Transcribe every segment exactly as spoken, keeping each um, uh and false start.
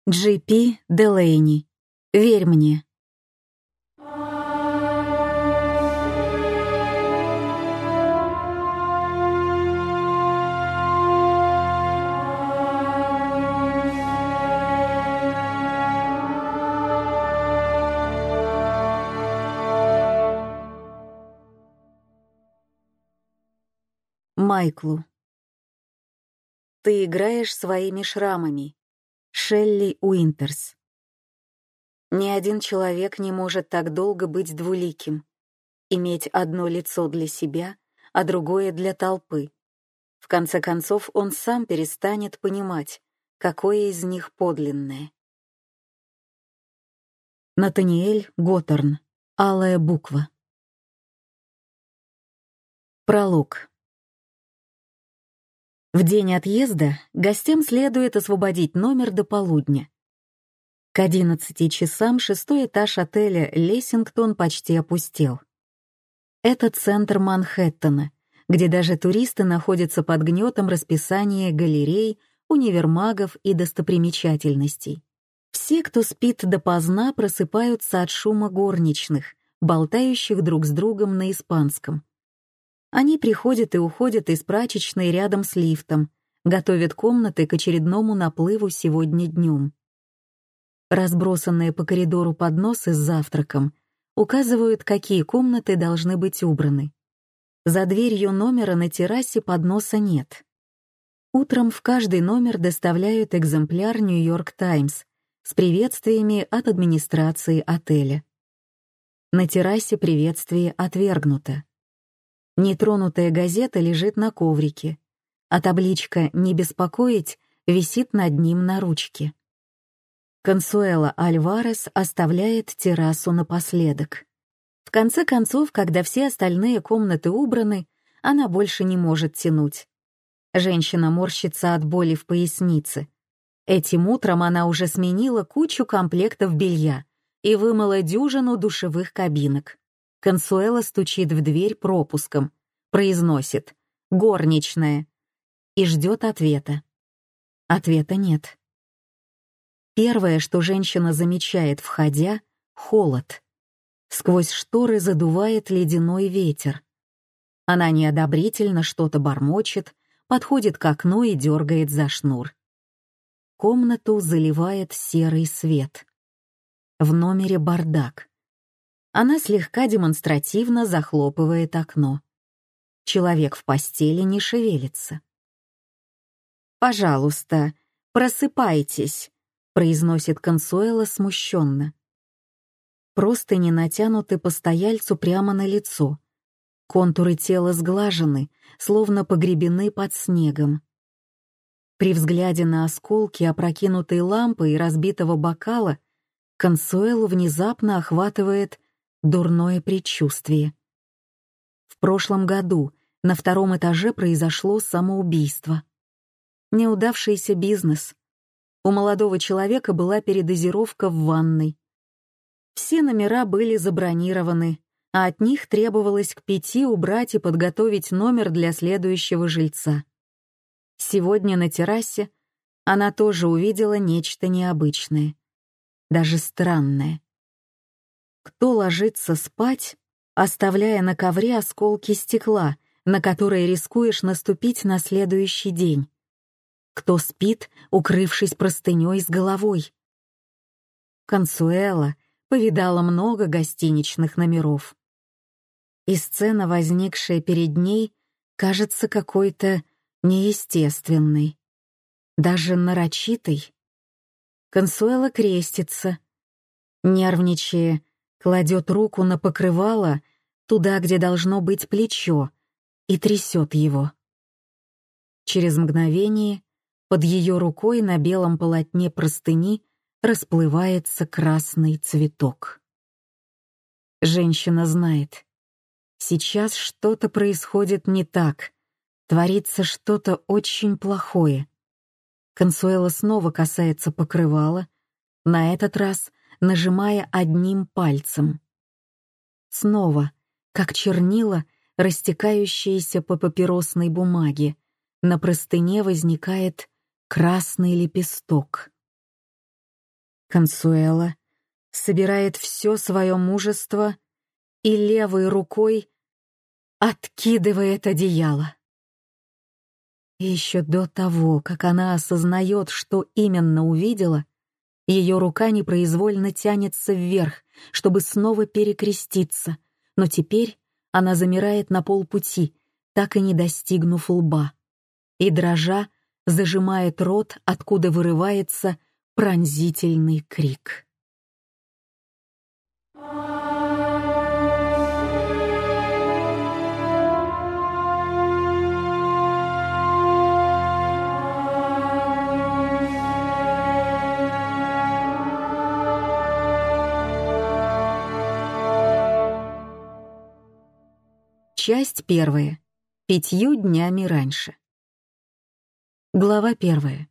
Джи Пи Делейни. Верь мне. Майклу. Ты играешь своими шрамами. Шелли Уинтерс. Ни один человек не может так долго быть двуликим, иметь одно лицо для себя, а другое для толпы. В конце концов, он сам перестанет понимать, какое из них подлинное. Натаниэль Готтерн. Алая буква. Пролог. В день отъезда гостям следует освободить номер до полудня. К одиннадцати часам шестой этаж отеля «Лессингтон» почти опустел. Это центр Манхэттена, где даже туристы находятся под гнетом расписания галерей, универмагов и достопримечательностей. Все, кто спит допоздна, просыпаются от шума горничных, болтающих друг с другом на испанском. Они приходят и уходят из прачечной рядом с лифтом, готовят комнаты к очередному наплыву сегодня днем. Разбросанные по коридору подносы с завтраком указывают, какие комнаты должны быть убраны. За дверью номера на террасе подноса нет. Утром в каждый номер доставляют экземпляр «Нью-Йорк Таймс» с приветствиями от администрации отеля. На террасе приветствие отвергнуто. Нетронутая газета лежит на коврике, а табличка «Не беспокоить» висит над ним на ручке. Консуэла Альварес оставляет террасу напоследок. В конце концов, когда все остальные комнаты убраны, она больше не может тянуть. Женщина морщится от боли в пояснице. Этим утром она уже сменила кучу комплектов белья и вымыла дюжину душевых кабинок. Консуэла стучит в дверь пропуском, произносит «горничная» и ждет ответа. Ответа нет. Первое, что женщина замечает, входя — холод. Сквозь шторы задувает ледяной ветер. Она неодобрительно что-то бормочет, подходит к окну и дергает за шнур. Комнату заливает серый свет. В номере бардак. Она слегка демонстративно захлопывает окно. Человек в постели не шевелится. «Пожалуйста, просыпайтесь», — произносит Консуэла смущенно. Простыни натянуты постояльцу прямо на лицо. Контуры тела сглажены, словно погребены под снегом. При взгляде на осколки опрокинутой лампы и разбитого бокала Консуэлу внезапно охватывает дурное предчувствие. В прошлом году на втором этаже произошло самоубийство. Неудавшийся бизнес. У молодого человека была передозировка в ванной. Все номера были забронированы, а от них требовалось к пяти убрать и подготовить номер для следующего жильца. Сегодня на террасе она тоже увидела нечто необычное, даже странное. Кто ложится спать, оставляя на ковре осколки стекла, на которые рискуешь наступить на следующий день? Кто спит, укрывшись простыней с головой? Консуэла повидала много гостиничных номеров. И сцена, возникшая перед ней, кажется какой-то неестественной, даже нарочитой. Консуэла крестится, нервничая, кладет руку на покрывало туда, где должно быть плечо, и трясет его. Через мгновение под ее рукой на белом полотне простыни расплывается красный цветок. Женщина знает. Сейчас что-то происходит не так, творится что-то очень плохое. Консуэла снова касается покрывала, на этот раз нажимая одним пальцем. Снова, как чернила, растекающиеся по папиросной бумаге, на простыне возникает красный лепесток. Консуэла собирает все свое мужество и левой рукой откидывает одеяло. И еще до того, как она осознает, что именно увидела, ее рука непроизвольно тянется вверх, чтобы снова перекреститься, но теперь она замирает на полпути, так и не достигнув лба, и, дрожа, зажимает рот, откуда вырывается пронзительный крик. Часть первая. Пятью днями раньше. Глава первая.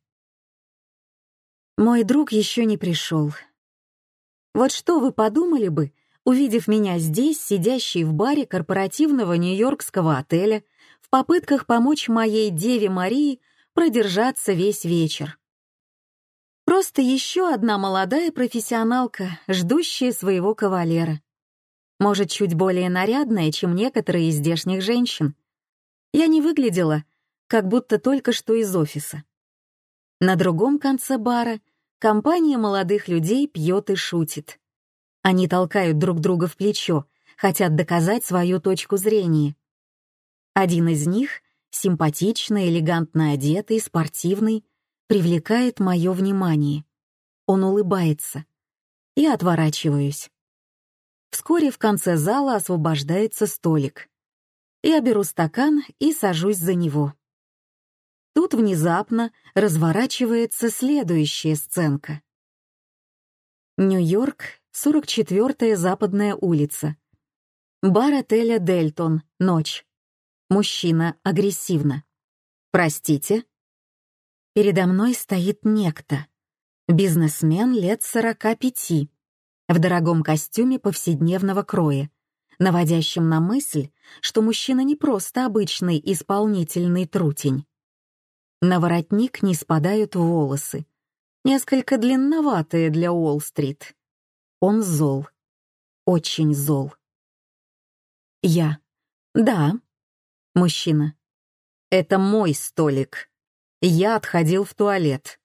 Мой друг еще не пришел. Вот что вы подумали бы, увидев меня здесь, сидящей в баре корпоративного нью-йоркского отеля, в попытках помочь моей Деве Марии продержаться весь вечер. Просто еще одна молодая профессионалка, ждущая своего кавалера. Может, чуть более нарядная, чем некоторые из здешних женщин. Я не выглядела, как будто только что из офиса. На другом конце бара компания молодых людей пьет и шутит. Они толкают друг друга в плечо, хотят доказать свою точку зрения. Один из них, симпатичный, элегантно одетый, спортивный, привлекает мое внимание. Он улыбается. Я отворачиваюсь. Вскоре в конце зала освобождается столик. Я беру стакан и сажусь за него. Тут внезапно разворачивается следующая сценка. Нью-Йорк, сорок четвёртая Западная улица. Бар отеля «Дельтон», ночь. Мужчина агрессивно. «Простите?» Передо мной стоит некто. Бизнесмен лет сорока пяти. В дорогом костюме повседневного кроя, наводящем на мысль, что мужчина не просто обычный исполнительный трутень. На воротник не спадают волосы, несколько длинноватые для Уолл-стрит. Он зол, очень зол. Я. Да. Мужчина. Это мой столик. Я отходил в туалет.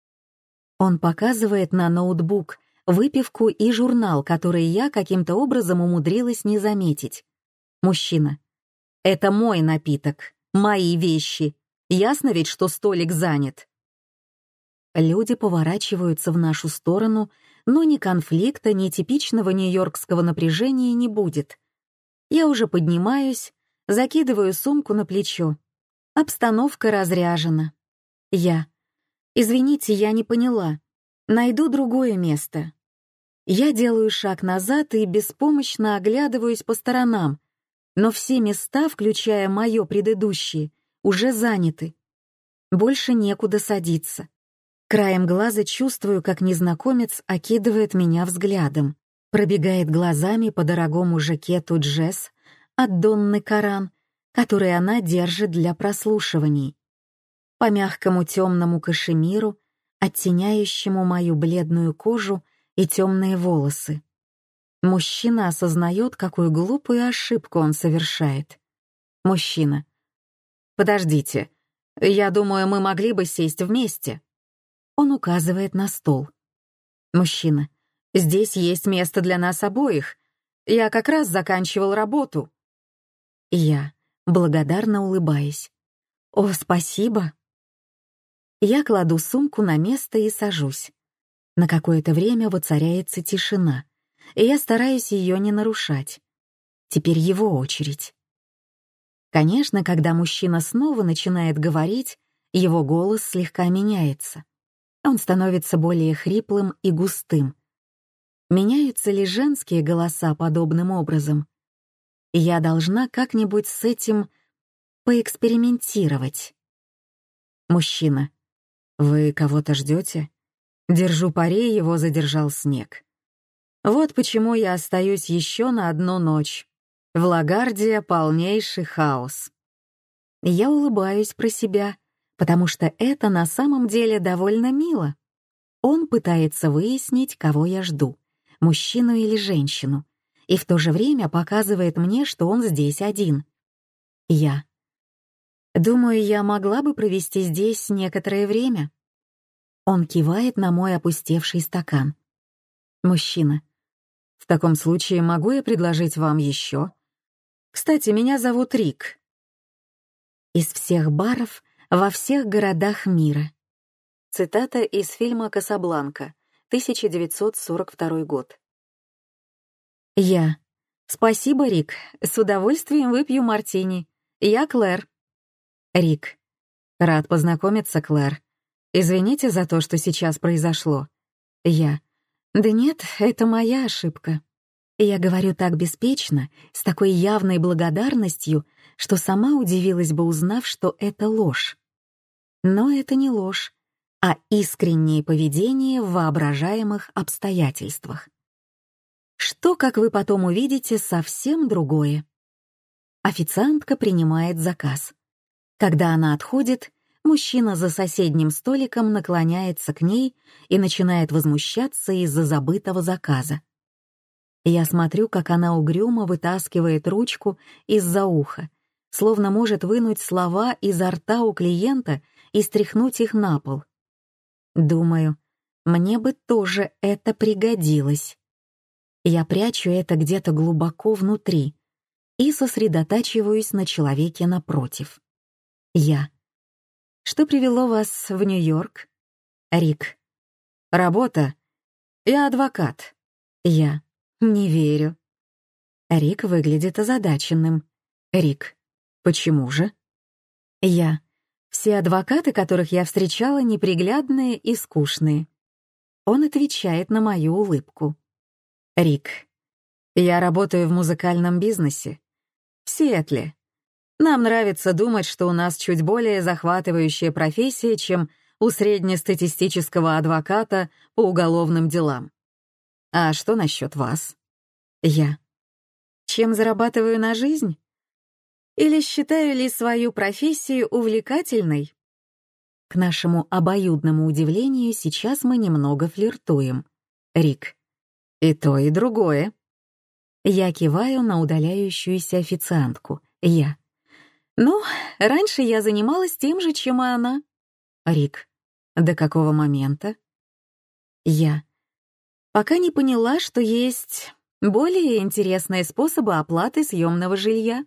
Он показывает на ноутбук выпивку и журнал, который я каким-то образом умудрилась не заметить. Мужчина. Это мой напиток, мои вещи. Ясно ведь, что столик занят. Люди поворачиваются в нашу сторону, но ни конфликта, ни типичного нью-йоркского напряжения не будет. Я уже поднимаюсь, закидываю сумку на плечо. Обстановка разряжена. Я. Извините, я не поняла. Найду другое место. Я делаю шаг назад и беспомощно оглядываюсь по сторонам, но все места, включая мое предыдущее, уже заняты. Больше некуда садиться. Краем глаза чувствую, как незнакомец окидывает меня взглядом, пробегает глазами по дорогому жакету Джесс от Донны Каран, который она держит для прослушиваний, по мягкому темному кашемиру, оттеняющему мою бледную кожу и темные волосы. Мужчина осознает, какую глупую ошибку он совершает. Мужчина. «Подождите, я думаю, мы могли бы сесть вместе». Он указывает на стол. Мужчина. «Здесь есть место для нас обоих. Я как раз заканчивал работу». Я, благодарно улыбаясь. «О, спасибо». Я кладу сумку на место и сажусь. На какое-то время воцаряется тишина, и я стараюсь ее не нарушать. Теперь его очередь. Конечно, когда мужчина снова начинает говорить, его голос слегка меняется. Он становится более хриплым и густым. Меняются ли женские голоса подобным образом? Я должна как-нибудь с этим поэкспериментировать. Мужчина. «Вы кого-то ждете?» Держу пари, его задержал снег. Вот почему я остаюсь еще на одну ночь. В Лагардия полнейший хаос. Я улыбаюсь про себя, потому что это на самом деле довольно мило. Он пытается выяснить, кого я жду, мужчину или женщину, и в то же время показывает мне, что он здесь один. Я. Думаю, я могла бы провести здесь некоторое время. Он кивает на мой опустевший стакан. Мужчина. В таком случае могу я предложить вам еще? Кстати, меня зовут Рик. Из всех баров во всех городах мира. Цитата из фильма «Касабланка», тысяча девятьсот сорок второй год. Я. Спасибо, Рик. С удовольствием выпью мартини. Я Клэр. Рик. Рад познакомиться, Клэр. Извините за то, что сейчас произошло. Я. Да нет, это моя ошибка. Я говорю так беспечно, с такой явной благодарностью, что сама удивилась бы, узнав, что это ложь. Но это не ложь, а искреннее поведение в воображаемых обстоятельствах. Что, как вы потом увидите, совсем другое. Официантка принимает заказ. Когда она отходит, мужчина за соседним столиком наклоняется к ней и начинает возмущаться из-за забытого заказа. Я смотрю, как она угрюмо вытаскивает ручку из-за уха, словно может вынуть слова изо рта у клиента и стряхнуть их на пол. Думаю, мне бы тоже это пригодилось. Я прячу это где-то глубоко внутри и сосредотачиваюсь на человеке напротив. Я. Что привело вас в Нью-Йорк? Рик. Работа. Я адвокат. Я. Не верю. Рик выглядит озадаченным. Рик. Почему же? Я. Все адвокаты, которых я встречала, неприглядные и скучные. Он отвечает на мою улыбку. Рик. Я работаю в музыкальном бизнесе. В Сиэтле. Нам нравится думать, что у нас чуть более захватывающая профессия, чем у среднестатистического адвоката по уголовным делам. А что насчет вас? Я. Чем зарабатываю на жизнь? Или считаю ли свою профессию увлекательной? К нашему обоюдному удивлению, сейчас мы немного флиртуем. Рик. И то, и другое. Я киваю на удаляющуюся официантку. Я. Ну, раньше я занималась тем же, чем и она. Рик. До какого момента? Я. Пока не поняла, что есть более интересные способы оплаты съемного жилья.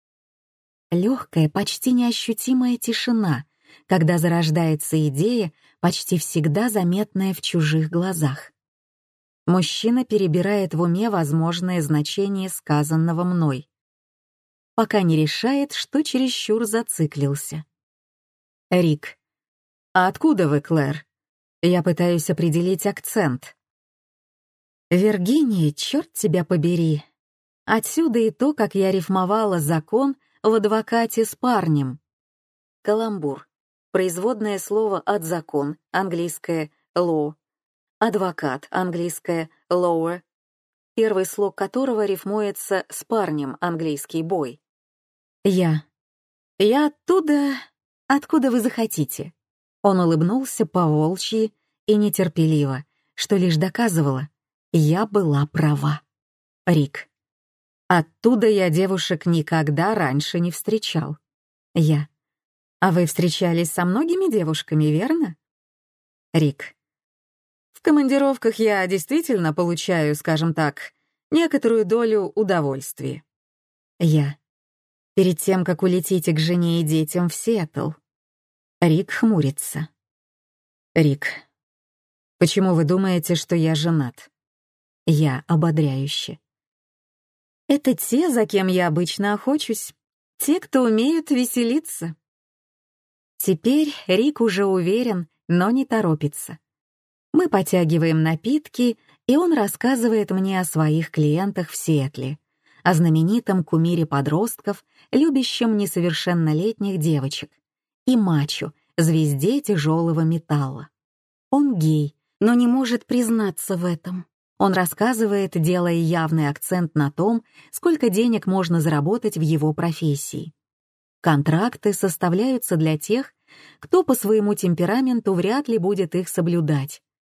Легкая, почти неощутимая тишина, когда зарождается идея, почти всегда заметная в чужих глазах. Мужчина перебирает в уме возможное значение сказанного мной, пока не решает, что чересчур зациклился. Рик. «А откуда вы, Клэр?» Я пытаюсь определить акцент. «Виргиния, черт тебя побери!» Отсюда и то, как я рифмовала закон в адвокате с парнем. Каламбур. Производное слово от закон, английское law. Адвокат, английское lawyer, первый слог которого рифмуется с парнем, английский boy. Я. Я оттуда, откуда вы захотите. Он улыбнулся по-волчьи и нетерпеливо, что лишь доказывало, я была права. Рик. Оттуда я девушек никогда раньше не встречал. Я. А вы встречались со многими девушками, верно? Рик. В командировках я действительно получаю, скажем так, некоторую долю удовольствия. Я. Перед тем, как улетите к жене и детям в Сиэтл. Рик хмурится. Рик. Почему вы думаете, что я женат? Я ободряюще. Это те, за кем я обычно охочусь. Те, кто умеют веселиться. Теперь Рик уже уверен, но не торопится. Мы потягиваем напитки, и он рассказывает мне о своих клиентах в Сиэтле, о знаменитом кумире подростков, любящем несовершеннолетних девочек, и мачо, звезде тяжелого металла. Он гей, но не может признаться в этом. Он рассказывает, делая явный акцент на том, сколько денег можно заработать в его профессии. Контракты составляются для тех, кто по своему темпераменту вряд ли будет их соблюдать.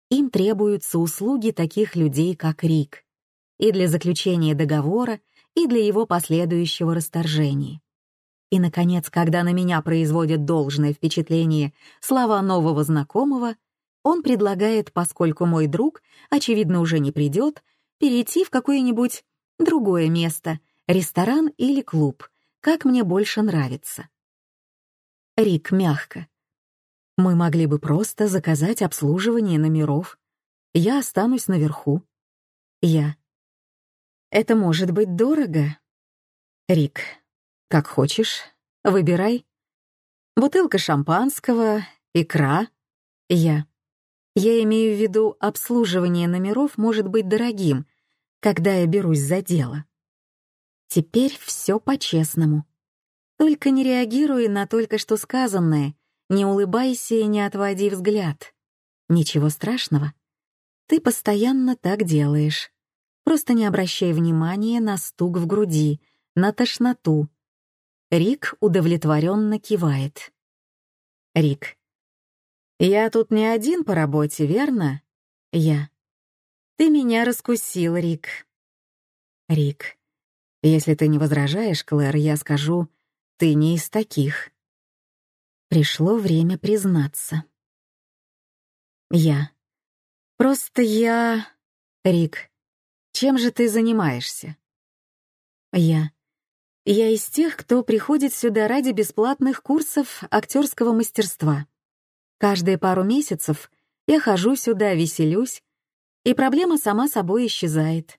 Им требуются услуги таких людей, как Рик, и для заключения договора, и для его последующего расторжения. И, наконец, когда на меня производят должное впечатление слова нового знакомого, он предлагает, поскольку мой друг, очевидно, уже не придет, перейти в какое-нибудь другое место, ресторан или клуб, как мне больше нравится. Рик мягко. Мы могли бы просто заказать обслуживание номеров. Я останусь наверху. Я. Это может быть дорого. Рик. Как хочешь. Выбирай. Бутылка шампанского, икра. Я. Я имею в виду, обслуживание номеров может быть дорогим, когда я берусь за дело. Теперь все по-честному. Только не реагируй на только что сказанное, не улыбайся и не отводи взгляд. Ничего страшного. Ты постоянно так делаешь. Просто не обращай внимания на стук в груди, на тошноту. Рик удовлетворенно кивает. Рик. «Я тут не один по работе, верно?» Я. «Ты меня раскусил, Рик». Рик. «Если ты не возражаешь, Клэр, я скажу, ты не из таких». Пришло время признаться. Я. «Просто я...» Рик. «Чем же ты занимаешься?» Я. «Я из тех, кто приходит сюда ради бесплатных курсов актерского мастерства. Каждые пару месяцев я хожу сюда, веселюсь, и проблема сама собой исчезает».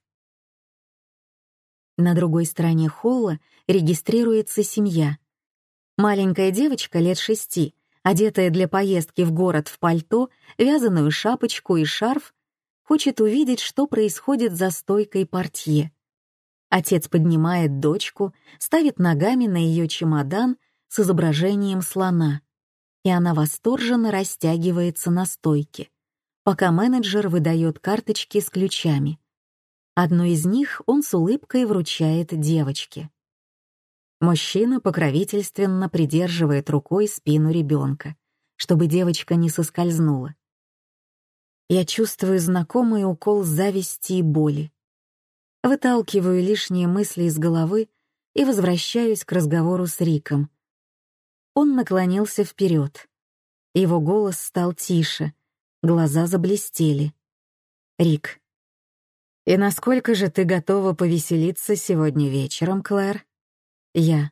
На другой стороне холла регистрируется семья. Маленькая девочка лет шести, одетая для поездки в город в пальто, вязаную шапочку и шарф, хочет увидеть, что происходит за стойкой портье. Отец поднимает дочку, ставит ногами на ее чемодан с изображением слона, и она восторженно растягивается на стойке, пока менеджер выдает карточки с ключами. Одну из них он с улыбкой вручает девочке. Мужчина покровительственно придерживает рукой спину ребенка, чтобы девочка не соскользнула. Я чувствую знакомый укол зависти и боли. Выталкиваю лишние мысли из головы и возвращаюсь к разговору с Риком. Он наклонился вперед. Его голос стал тише, глаза заблестели. Рик. «И насколько же ты готова повеселиться сегодня вечером, Клэр?» Я.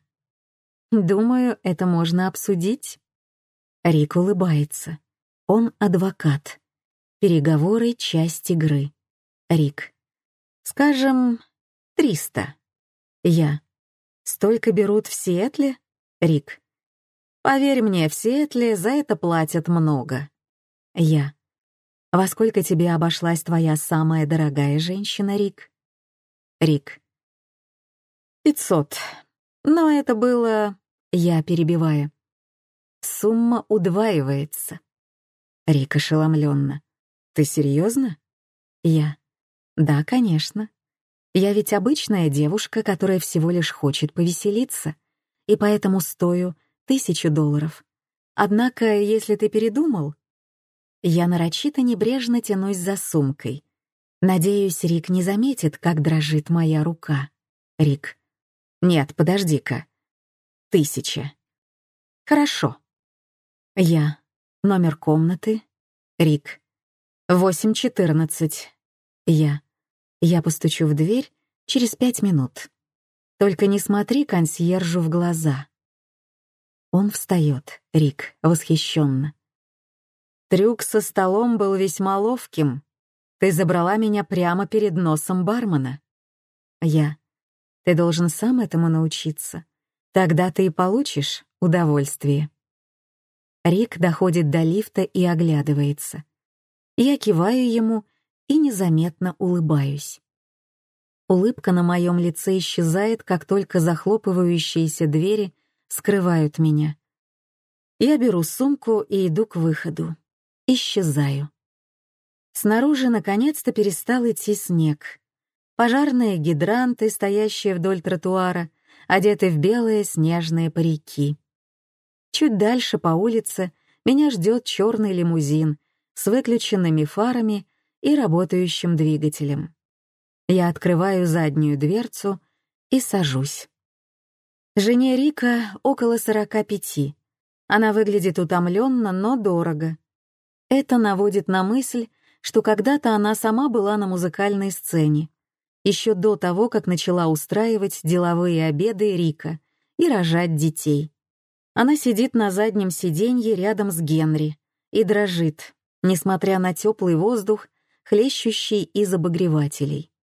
«Думаю, это можно обсудить». Рик улыбается. Он адвокат. Переговоры — часть игры. Рик. «Скажем, триста». Я. «Столько берут в Сиэтле?» Рик. «Поверь мне, в Сиэтле за это платят много». Я. «Во сколько тебе обошлась твоя самая дорогая женщина, Рик?» Рик. «Пятьсот. Но это было...» Я перебиваю. «Сумма удваивается». Рик ошеломленно. «Ты серьезно?» Я. «Да, конечно. Я ведь обычная девушка, которая всего лишь хочет повеселиться, и поэтому стою тысячу долларов. Однако, если ты передумал...» Я нарочито небрежно тянусь за сумкой. Надеюсь, Рик не заметит, как дрожит моя рука. Рик. «Нет, подожди-ка. Тысяча». «Хорошо». Я. «Номер комнаты?» Рик. «Восемь четырнадцать». Я. «Я постучу в дверь через пять минут. Только не смотри консьержу в глаза». Он встает, Рик, восхищенно. «Трюк со столом был весьма ловким. Ты забрала меня прямо перед носом бармена». Я. «Ты должен сам этому научиться. Тогда ты и получишь удовольствие». Рик доходит до лифта и оглядывается. Я киваю ему и незаметно улыбаюсь. Улыбка на моем лице исчезает, как только захлопывающиеся двери скрывают меня. Я беру сумку и иду к выходу. Исчезаю. Снаружи наконец-то перестал идти снег. Пожарные гидранты, стоящие вдоль тротуара, одеты в белые снежные парики. Чуть дальше по улице меня ждет черный лимузин, с выключенными фарами и работающим двигателем. Я открываю заднюю дверцу и сажусь. Жене Рика около сорока пяти. Она выглядит утомленно, но дорого. Это наводит на мысль, что когда-то она сама была на музыкальной сцене, еще до того, как начала устраивать деловые обеды Рика и рожать детей. Она сидит на заднем сиденье рядом с Генри и дрожит, несмотря на теплый воздух, хлещущий из обогревателей.